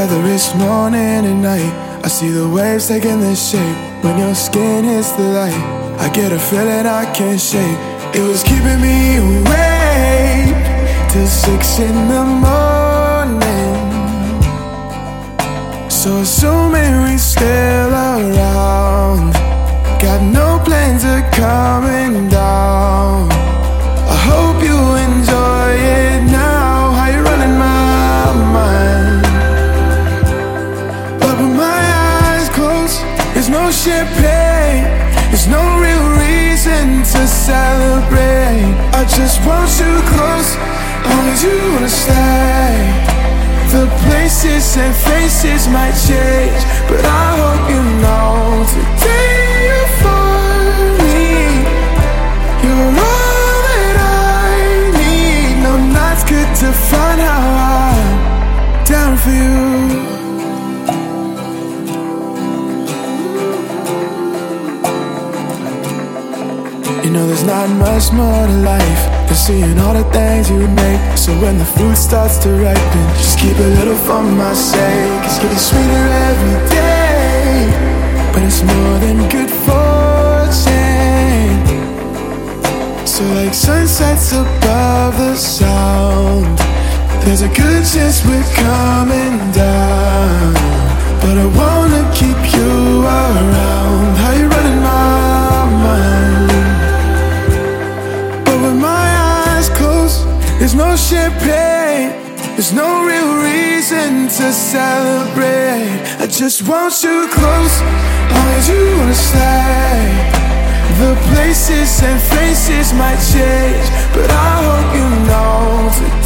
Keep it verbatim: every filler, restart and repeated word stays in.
whether it's morning or night, I see the waves taking their shape. When your skin hits the light, I get a feeling I can't shake. It was keeping me awake till six in the morning. So assuming we still around, got no plans of coming down. I hope you enjoy it now, how you running my mind. But with my eyes closed, there's no champagne, there's no real reason to celebrate. I just want you close, long as you wanna stay. The places and faces might change, but I hope you know today you're for me. You're all that I need. No, night's good to find how I'm down for you. You know there's not much more to life than seeing all the things you make. So when the fruit starts to ripen, just keep a little for my sake. It's getting sweeter every day, but it's more than good fortune. So like sunsets above the sound, there's a good chance we're coming down. But I wanna keep you around, how you running my mind. There's no champagne, there's no real reason to celebrate. I just want you close, long as you wanna stay. The places and faces might change, but I hope you know today